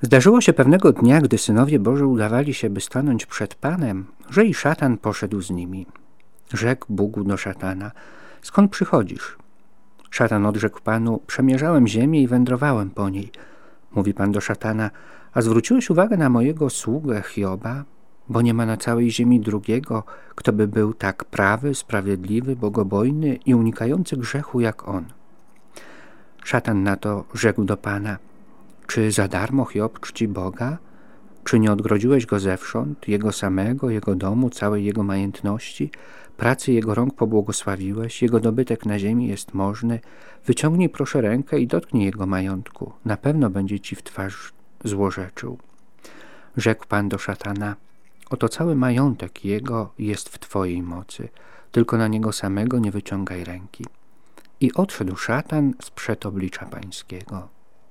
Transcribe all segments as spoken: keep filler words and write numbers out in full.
Zdarzyło się pewnego dnia, gdy synowie Boży udawali się, by stanąć przed Panem, że i szatan poszedł z nimi. Rzekł Bóg do szatana: skąd przychodzisz? Szatan odrzekł Panu: przemierzałem ziemię i wędrowałem po niej. Mówi Pan do szatana: a zwróciłeś uwagę na mojego sługę Hioba? Bo nie ma na całej ziemi drugiego, kto by był tak prawy, sprawiedliwy, bogobojny i unikający grzechu jak on. Szatan na to rzekł do Pana: czy za darmo Hiob czci Boga? Czy nie odgrodziłeś go zewsząd, jego samego, jego domu, całej jego majętności? Pracy jego rąk pobłogosławiłeś, jego dobytek na ziemi jest możny. Wyciągnij proszę rękę i dotknij jego majątku. Na pewno będzie ci w twarz złorzeczył. Rzekł Pan do szatana: oto cały majątek jego jest w twojej mocy, tylko na niego samego nie wyciągaj ręki. I odszedł szatan sprzed oblicza Pańskiego.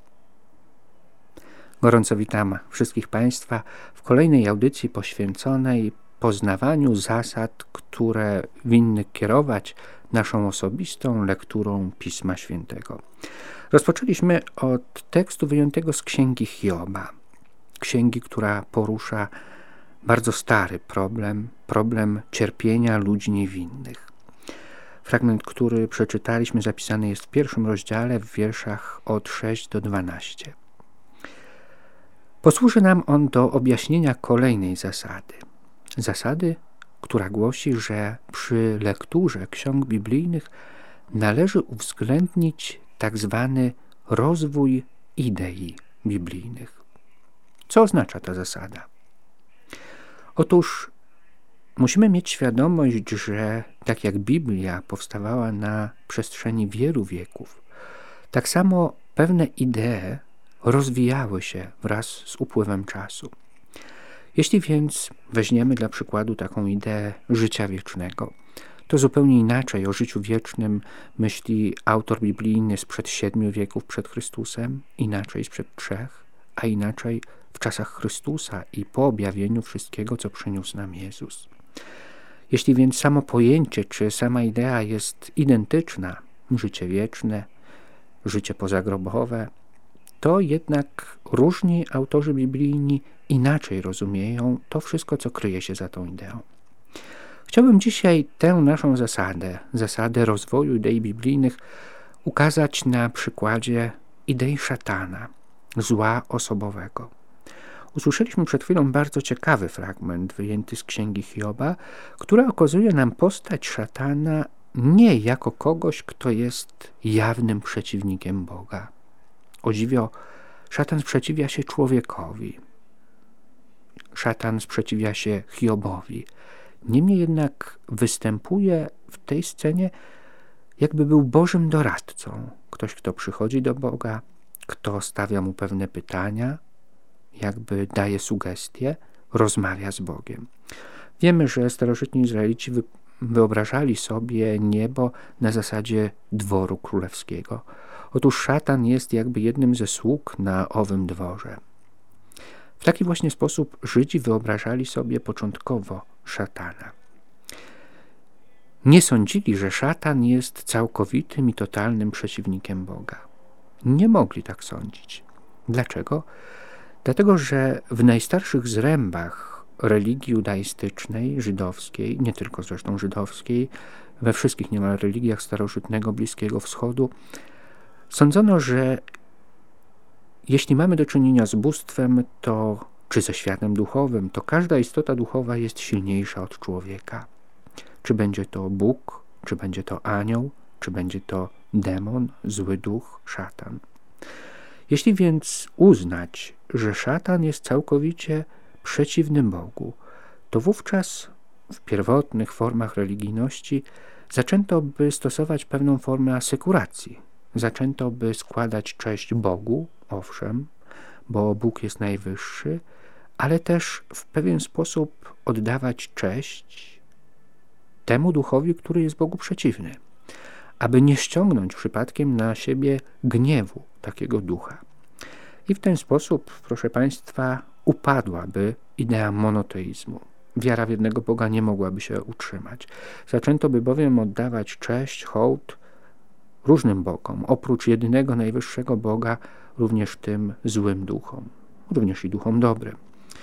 Gorąco witam wszystkich Państwa w kolejnej audycji poświęconej poznawaniu zasad, które winny kierować naszą osobistą lekturą Pisma Świętego. Rozpoczęliśmy od tekstu wyjętego z Księgi Hioba. Księgi, która porusza bardzo stary problem, problem cierpienia ludzi niewinnych. Fragment, który przeczytaliśmy, zapisany jest w pierwszym rozdziale w wierszach od szóstego do dwunastego. Posłuży nam on do objaśnienia kolejnej zasady. Zasady, która głosi, że przy lekturze ksiąg biblijnych należy uwzględnić tak zwany rozwój idei biblijnych. Co oznacza ta zasada? Otóż musimy mieć świadomość, że tak jak Biblia powstawała na przestrzeni wielu wieków, tak samo pewne idee rozwijały się wraz z upływem czasu. Jeśli więc weźmiemy dla przykładu taką ideę życia wiecznego, to zupełnie inaczej o życiu wiecznym myśli autor biblijny sprzed siedmiu wieków przed Chrystusem, inaczej sprzed trzech, a inaczej w czasach Chrystusa i po objawieniu wszystkiego, co przyniósł nam Jezus. Jeśli więc samo pojęcie czy sama idea jest identyczna, życie wieczne, życie pozagrobowe, to jednak różni autorzy biblijni inaczej rozumieją to wszystko, co kryje się za tą ideą. Chciałbym dzisiaj tę naszą zasadę, zasadę rozwoju idei biblijnych, ukazać na przykładzie idei szatana, zła osobowego. Usłyszeliśmy przed chwilą bardzo ciekawy fragment wyjęty z Księgi Hioba, który okazuje nam postać szatana nie jako kogoś, kto jest jawnym przeciwnikiem Boga. O dziwo, szatan sprzeciwia się człowiekowi. Szatan sprzeciwia się Hiobowi. Niemniej jednak występuje w tej scenie, jakby był Bożym doradcą. Ktoś, kto przychodzi do Boga, kto stawia mu pewne pytania, jakby daje sugestie, rozmawia z Bogiem. Wiemy, że starożytni Izraelici wyobrażali sobie niebo na zasadzie dworu królewskiego. Otóż szatan jest jakby jednym ze sług na owym dworze. W taki właśnie sposób Żydzi wyobrażali sobie początkowo szatana. Nie sądzili, że szatan jest całkowitym i totalnym przeciwnikiem Boga. Nie mogli tak sądzić. Dlaczego? Dlatego, że w najstarszych zrębach religii judaistycznej, żydowskiej, nie tylko zresztą żydowskiej, we wszystkich niemal religiach starożytnego Bliskiego Wschodu, sądzono, że jeśli mamy do czynienia z bóstwem, to, czy ze światem duchowym, to każda istota duchowa jest silniejsza od człowieka. Czy będzie to Bóg, czy będzie to anioł, czy będzie to demon, zły duch, szatan. Jeśli więc uznać, że szatan jest całkowicie przeciwny Bogu, to wówczas w pierwotnych formach religijności zaczęto by stosować pewną formę asekuracji. Zaczęto by składać cześć Bogu, owszem, bo Bóg jest najwyższy, ale też w pewien sposób oddawać cześć temu duchowi, który jest Bogu przeciwny, aby nie ściągnąć przypadkiem na siebie gniewu takiego ducha. I w ten sposób, proszę Państwa, upadłaby idea monoteizmu. Wiara w jednego Boga nie mogłaby się utrzymać. Zaczęto by bowiem oddawać cześć, hołd różnym bogom, oprócz jedynego najwyższego Boga, również tym złym duchom. również i duchom dobrym.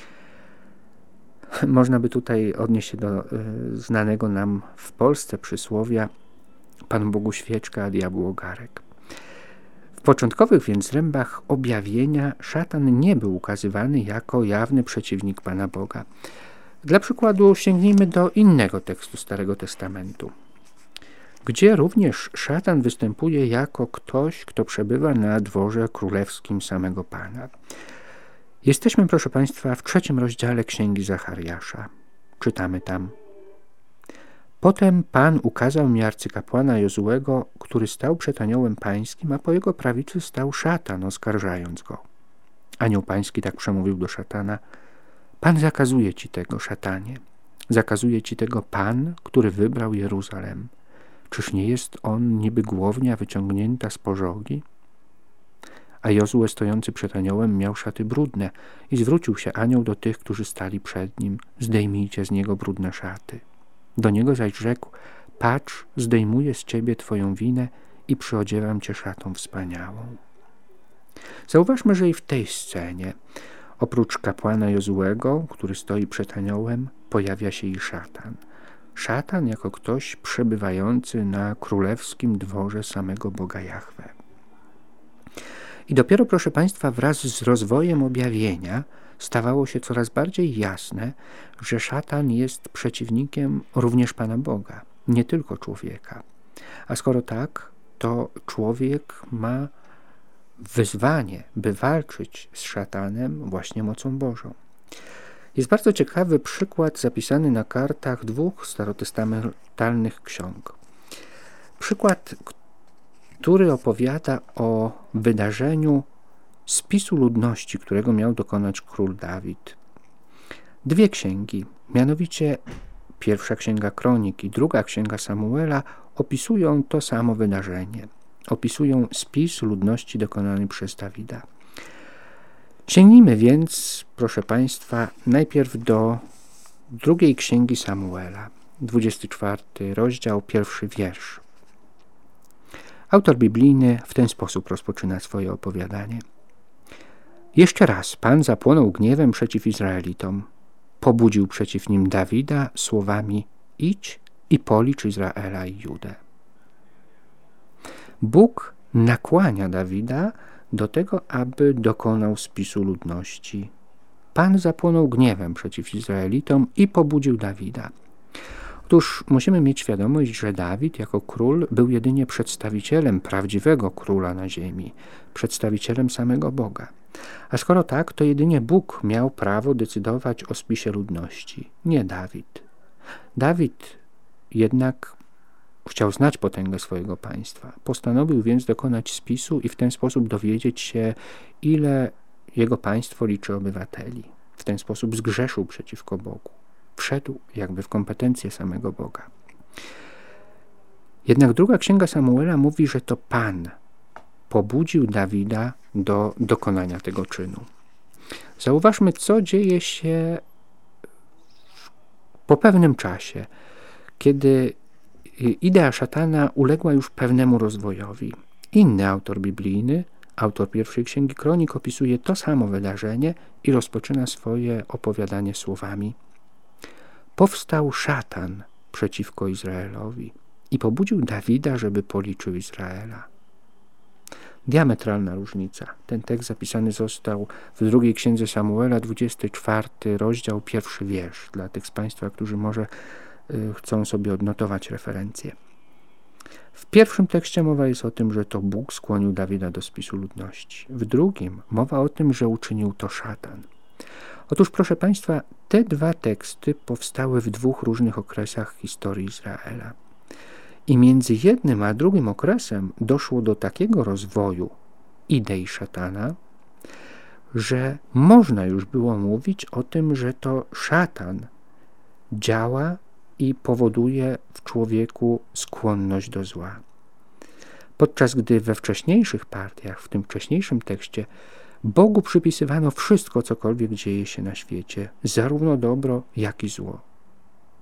Można by tutaj odnieść się do y, znanego nam w Polsce przysłowia Panu Bogu świeczka, a diabłu ogarek. W początkowych więc zrębach objawienia szatan nie był ukazywany jako jawny przeciwnik Pana Boga. Dla przykładu sięgnijmy do innego tekstu Starego Testamentu, gdzie również szatan występuje jako ktoś, kto przebywa na dworze królewskim samego Pana. Jesteśmy, proszę Państwa, w trzecim rozdziale Księgi Zachariasza. Czytamy tam: Potem Pan ukazał mi arcykapłana Jozułego, który stał przed aniołem pańskim, a po jego prawicy stał szatan, oskarżając go. Anioł pański tak przemówił do szatana: Pan zakazuje ci tego, szatanie. Zakazuje ci tego Pan, który wybrał Jeruzalem. Czyż nie jest on niby głownia wyciągnięta z pożogi? A Jozue stojący przed aniołem miał szaty brudne i zwrócił się anioł do tych, którzy stali przed nim: zdejmijcie z niego brudne szaty. Do niego zaś rzekł: patrz, zdejmuję z ciebie twoją winę i przyodziewam cię szatą wspaniałą. Zauważmy, że i w tej scenie oprócz kapłana Jozuego, który stoi przed aniołem, pojawia się i szatan. Szatan jako ktoś przebywający na królewskim dworze samego Boga Jahwe. I dopiero, proszę Państwa, wraz z rozwojem objawienia stawało się coraz bardziej jasne, że szatan jest przeciwnikiem również Pana Boga, nie tylko człowieka. A skoro tak, to człowiek ma wyzwanie, by walczyć z szatanem właśnie mocą Bożą. Jest bardzo ciekawy przykład zapisany na kartach dwóch starotestamentalnych ksiąg. Przykład, który opowiada o wydarzeniu spisu ludności, którego miał dokonać król Dawid. Dwie księgi, mianowicie pierwsza księga Kronik i druga księga Samuela, opisują to samo wydarzenie. Opisują spis ludności dokonany przez Dawida. Sięgnijmy więc, proszę Państwa, najpierw do drugiej księgi Samuela, dwudziesty czwarty rozdział, pierwszy wiersz. Autor biblijny w ten sposób rozpoczyna swoje opowiadanie. Jeszcze raz Pan zapłonął gniewem przeciw Izraelitom. Pobudził przeciw nim Dawida słowami: idź i policz Izraela i Judę. Bóg nakłania Dawida do tego, aby dokonał spisu ludności. Pan zapłonął gniewem przeciw Izraelitom i pobudził Dawida. Otóż musimy mieć świadomość, że Dawid jako król był jedynie przedstawicielem prawdziwego króla na ziemi, przedstawicielem samego Boga. A skoro tak, to jedynie Bóg miał prawo decydować o spisie ludności, nie Dawid. Dawid jednak chciał znać potęgę swojego państwa. Postanowił więc dokonać spisu i w ten sposób dowiedzieć się, ile jego państwo liczy obywateli. W ten sposób zgrzeszył przeciwko Bogu. Wszedł jakby w kompetencje samego Boga. Jednak druga księga Samuela mówi, że to Pan pobudził Dawida do dokonania tego czynu. Zauważmy, co dzieje się po pewnym czasie, kiedy idea szatana uległa już pewnemu rozwojowi. Inny autor biblijny, autor pierwszej księgi Kronik, opisuje to samo wydarzenie i rozpoczyna swoje opowiadanie słowami: powstał szatan przeciwko Izraelowi i pobudził Dawida, żeby policzył Izraela. Diametralna różnica. Ten tekst zapisany został w drugiej księdze Samuela, dwudziesty czwarty rozdział, pierwszy wiersz, dla tych z Państwa, którzy może y, chcą sobie odnotować referencje. W pierwszym tekście mowa jest o tym, że to Bóg skłonił Dawida do spisu ludności. W drugim mowa o tym, że uczynił to szatan. Otóż, proszę Państwa, te dwa teksty powstały w dwóch różnych okresach historii Izraela. I między jednym a drugim okresem doszło do takiego rozwoju idei szatana, że można już było mówić o tym, że to szatan działa i powoduje w człowieku skłonność do zła. Podczas gdy we wcześniejszych partiach, w tym wcześniejszym tekście, Bogu przypisywano wszystko, cokolwiek dzieje się na świecie, zarówno dobro, jak i zło.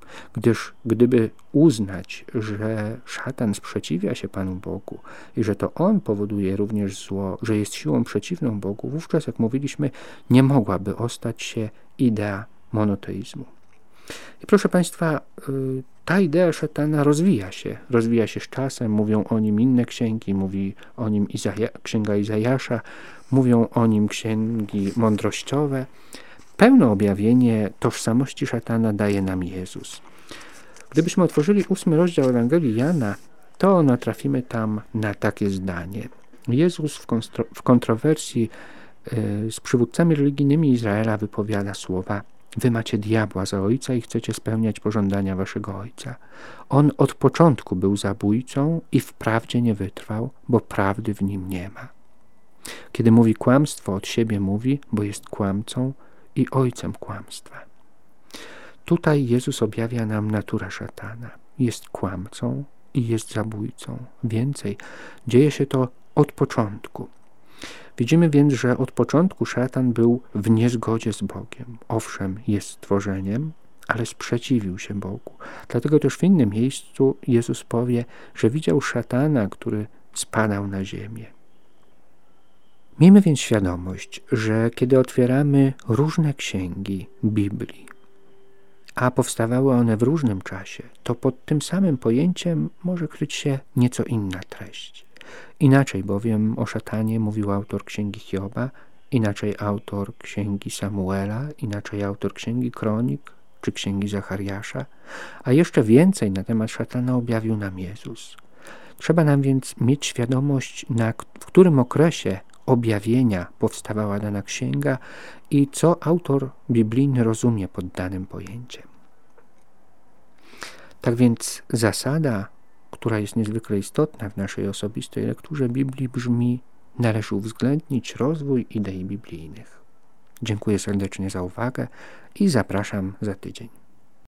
Gdyż gdyby uznać, że szatan sprzeciwia się Panu Bogu i że to on powoduje również zło, że jest siłą przeciwną Bogu, wówczas, jak mówiliśmy, nie mogłaby ostać się idea monoteizmu. I proszę Państwa, ta idea szatana rozwija się. Rozwija się z czasem, mówią o nim inne księgi, mówi o nim Izaja, księga Izajasza, mówią o nim księgi mądrościowe. Pełne objawienie tożsamości szatana daje nam Jezus. Gdybyśmy otworzyli ósmy rozdział Ewangelii Jana, to natrafimy tam na takie zdanie. Jezus w, konstro, w kontrowersji y, z przywódcami religijnymi Izraela wypowiada słowa: wy macie diabła za ojca i chcecie spełniać pożądania waszego ojca. On od początku był zabójcą i wprawdzie nie wytrwał, bo prawdy w nim nie ma. Kiedy mówi kłamstwo, od siebie mówi, bo jest kłamcą i ojcem kłamstwa. Tutaj Jezus objawia nam naturę szatana. Jest kłamcą i jest zabójcą. Więcej, dzieje się to od początku. Widzimy więc, że od początku szatan był w niezgodzie z Bogiem. Owszem, jest stworzeniem, ale sprzeciwił się Bogu. Dlatego też w innym miejscu Jezus powie, że widział szatana, który spadał na ziemię. Miejmy więc świadomość, że kiedy otwieramy różne księgi Biblii, a powstawały one w różnym czasie, to pod tym samym pojęciem może kryć się nieco inna treść. Inaczej bowiem o szatanie mówił autor księgi Hioba, inaczej autor księgi Samuela, inaczej autor księgi Kronik czy księgi Zachariasza, a jeszcze więcej na temat szatana objawił nam Jezus. Trzeba nam więc mieć świadomość, na w którym okresie objawienia powstawała dana księga i co autor biblijny rozumie pod danym pojęciem. Tak więc zasada, która jest niezwykle istotna w naszej osobistej lekturze Biblii, brzmi: należy uwzględnić rozwój idei biblijnych. Dziękuję serdecznie za uwagę i zapraszam za tydzień.